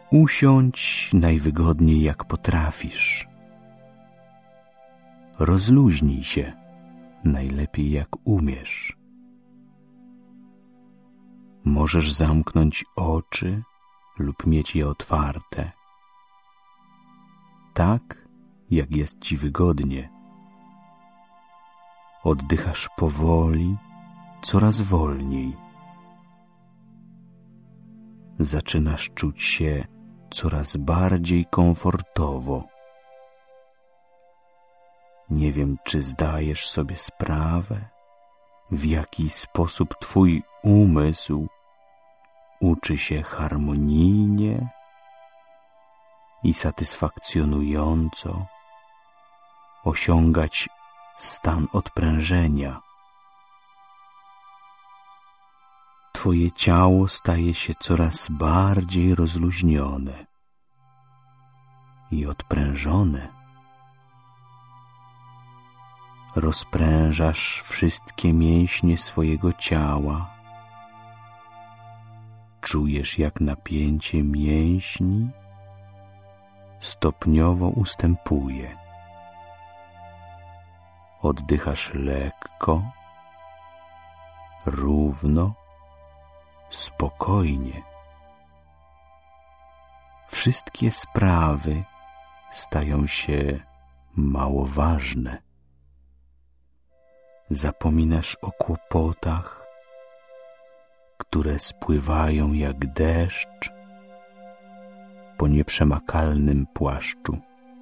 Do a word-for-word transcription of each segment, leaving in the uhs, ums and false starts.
Usiądź najwygodniej jak potrafisz. Rozluźnij się najlepiej jak umiesz. Możesz zamknąć oczy lub mieć je otwarte, tak jak jest ci wygodnie. Oddychasz powoli, coraz wolniej. Zaczynasz czuć się coraz bardziej komfortowo. Nie wiem, czy zdajesz sobie sprawę, w jaki sposób twój umysł uczy się harmonijnie i satysfakcjonująco osiągać stan odprężenia. Twoje ciało staje się coraz bardziej rozluźnione i odprężone. Rozprężasz wszystkie mięśnie swojego ciała. Czujesz, jak napięcie mięśni stopniowo ustępuje. Oddychasz lekko, równo, spokojnie. Wszystkie sprawy stają się mało ważne. Zapominasz o kłopotach, które spływają jak deszcz po nieprzemakalnym płaszczu.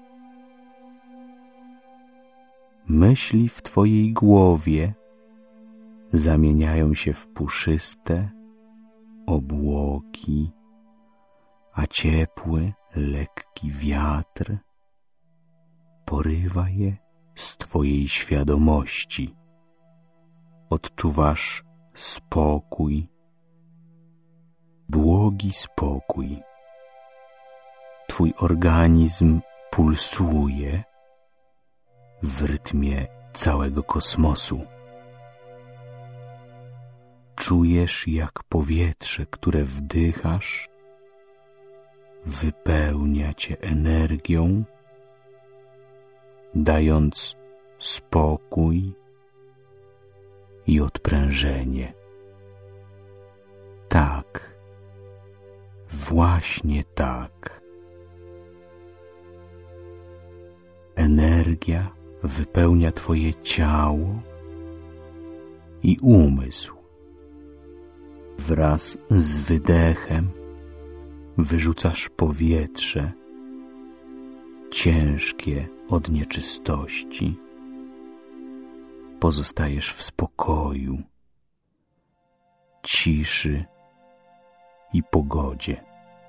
Myśli w twojej głowie zamieniają się w puszyste obłoki, a ciepły, lekki wiatr porywa je z twojej świadomości. Odczuwasz spokój, błogi spokój. Twój organizm pulsuje w rytmie całego kosmosu. Czujesz, jak powietrze, które wdychasz, wypełnia cię energią, dając spokój i odprężenie. Tak, właśnie tak. Energia wypełnia twoje ciało i umysł. Wraz z wydechem wyrzucasz powietrze ciężkie od nieczystości. Pozostajesz w spokoju, ciszy i pogodzie.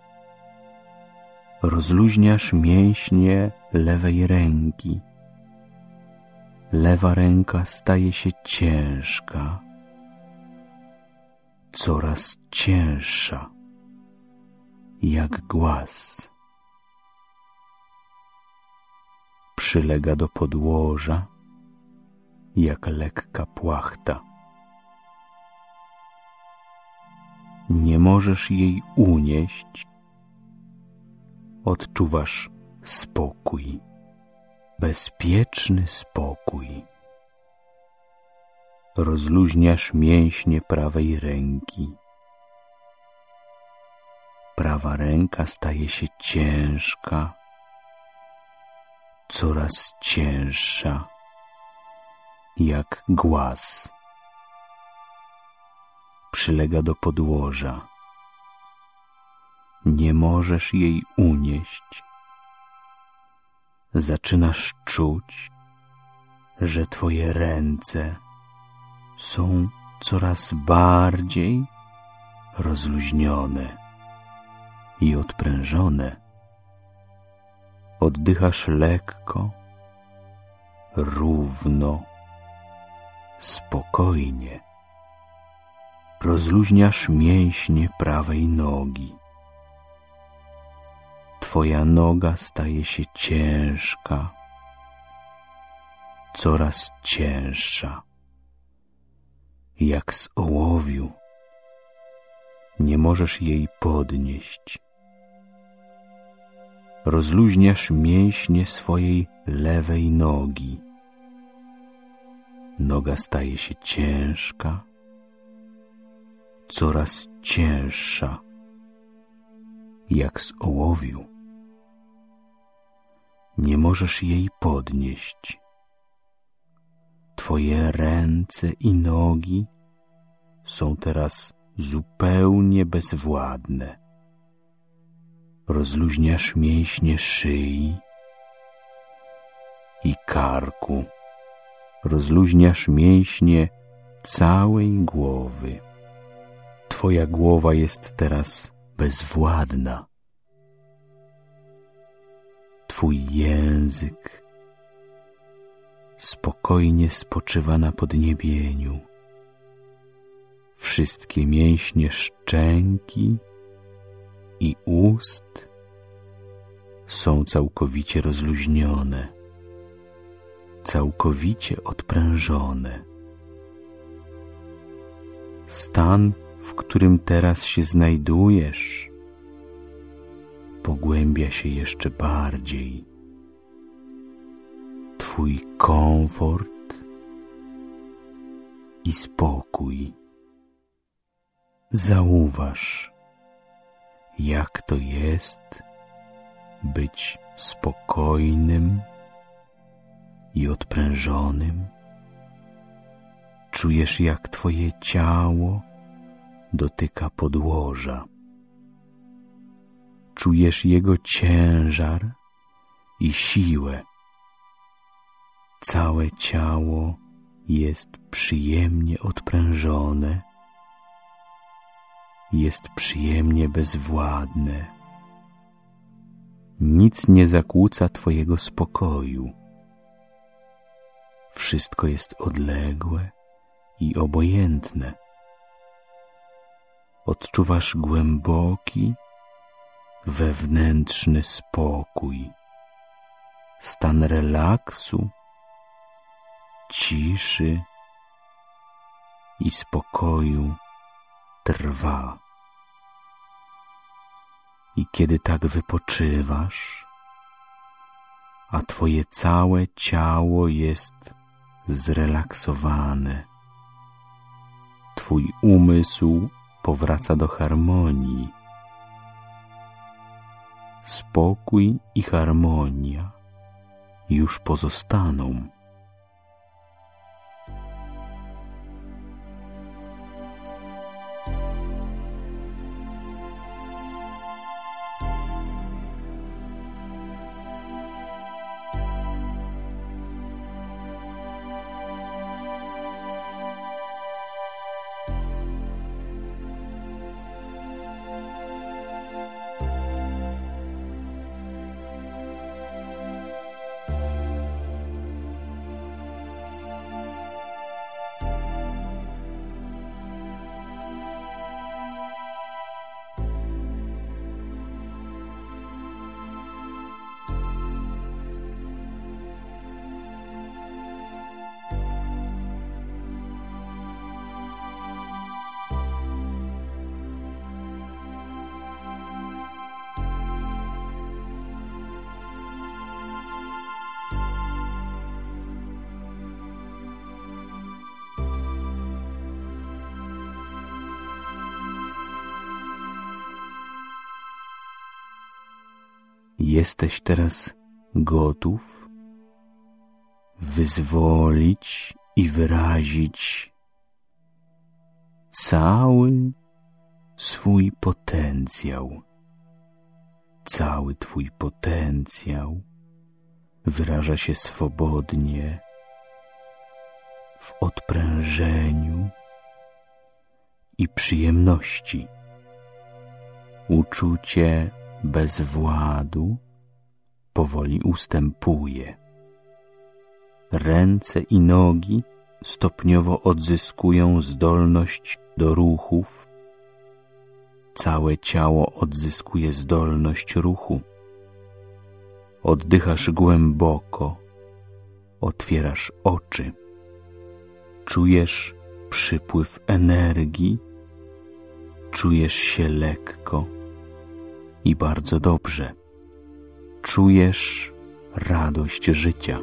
Rozluźniasz mięśnie lewej ręki. Lewa ręka staje się ciężka, coraz cięższa, jak głaz. Przylega do podłoża, jak lekka płachta. Nie możesz jej unieść. Odczuwasz spokój, bezpieczny spokój. Rozluźniasz mięśnie prawej ręki. Prawa ręka staje się ciężka, coraz cięższa, jak głaz. Przylega do podłoża. Nie możesz jej unieść. Zaczynasz czuć, że twoje ręce są coraz bardziej rozluźnione i odprężone. Oddychasz lekko, równo, spokojnie. Rozluźniasz mięśnie prawej nogi. Twoja noga staje się ciężka, coraz cięższa, jak z ołowiu. Nie możesz jej podnieść. rozluźniasz mięśnie swojej lewej nogi. Noga staje się ciężka, coraz cięższa, jak z ołowiu. Nie możesz jej podnieść. Twoje ręce i nogi są teraz zupełnie bezwładne. Rozluźniasz mięśnie szyi i karku. Rozluźniasz mięśnie całej głowy. Twoja głowa jest teraz bezwładna. Twój język spokojnie spoczywa na podniebieniu. Wszystkie mięśnie szczęki i ust są całkowicie rozluźnione, całkowicie odprężone. Stan, w którym teraz się znajdujesz, pogłębia się jeszcze bardziej. Twój komfort i spokój. Zauważ, jak to jest być spokojnym i odprężonym. Czujesz, jak twoje ciało dotyka podłoża. Czujesz jego ciężar i siłę. Całe ciało jest przyjemnie odprężone, jest przyjemnie bezwładne. Nic nie zakłóca twojego spokoju. Wszystko jest odległe i obojętne. Odczuwasz głęboki, wewnętrzny spokój, stan relaksu, ciszy i spokoju trwa. I kiedy tak wypoczywasz, a twoje całe ciało jest zrelaksowane, twój umysł powraca do harmonii. Spokój i harmonia już pozostaną. Jesteś teraz gotów wyzwolić i wyrazić cały swój potencjał. Cały twój potencjał wyraża się swobodnie w odprężeniu i przyjemności. Uczucie bezwładu powoli ustępuje. Ręce i nogi stopniowo odzyskują zdolność do ruchów. Całe ciało odzyskuje zdolność ruchu. Oddychasz głęboko, otwierasz oczy. Czujesz przypływ energii, czujesz się lekko i bardzo dobrze. czujesz radość życia.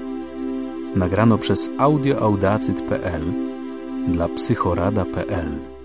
Nagrano przez audioaudacyt kropka p l dla psychorada kropka p l.